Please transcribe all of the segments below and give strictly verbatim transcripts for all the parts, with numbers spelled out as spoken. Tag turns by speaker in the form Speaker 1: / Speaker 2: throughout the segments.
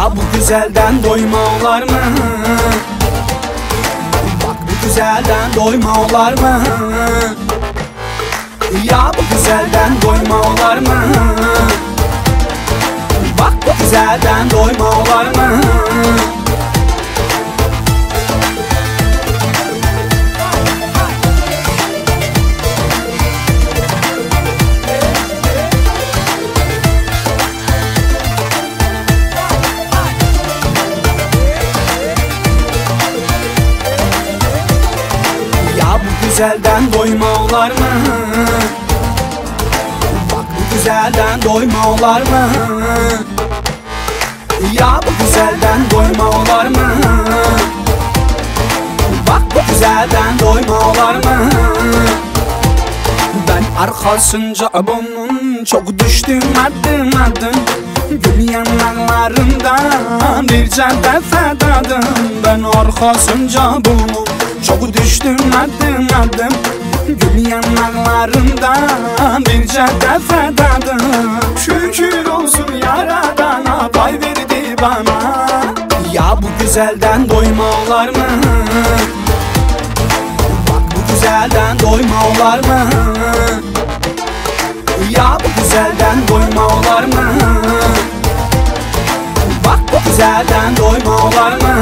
Speaker 1: Ya bu güzelden doyma olar mı? Bak bu güzelden doyma olar mı? Ya bu güzelden doyma olar mı? Bak bu güzelden doyma olar mı? Güzelden doyma olar mı? Bak bu güzelden doyma olar mı? Ya bu güzelden doyma olar mı? Bak bu güzelden doyma olar mı? Ben arkasınca bunun çok düştüm adım adım. Gül yanaklarından bir cadde fedadım. Ben arkasınca bunun çok düştüm adım adım. Gül yanaklarından bir cadde fedadım. Şükür olsun Yaradan'a pay verdi bana. Ya bu güzelden doyma olar mı? Bak bu güzelden doyma olar mı? Ya bu güzelden doyma olar mı? Bak bu güzelden doyma olar mı?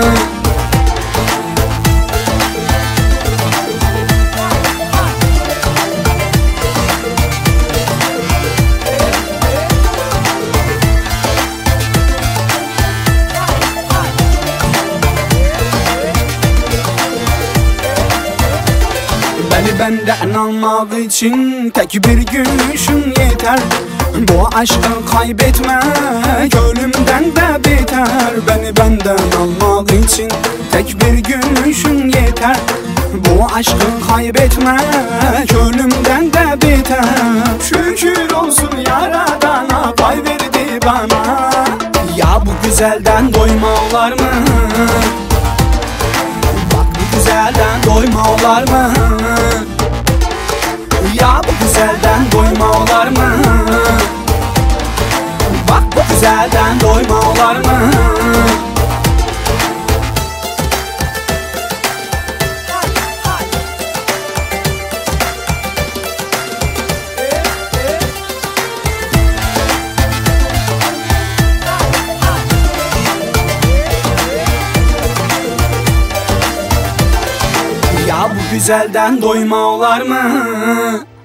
Speaker 1: Beni benden almak için tek bir gülüşün yeter. Bu aşkı kaybetmek ölümden de beter. Beni benden almak için tek bir gülüşün yeter. Bu aşkı kaybetmek ölümden de beter. Şükür olsun Yaradan'a pay verdi bana. Ya bu güzelden doyma olar mı? Bak bu güzelden doyma olar mı? Ya bu güzelden doyma olar mı? Bak bu güzelden doyma olar mı? Ya bu güzelden doyma olar mı?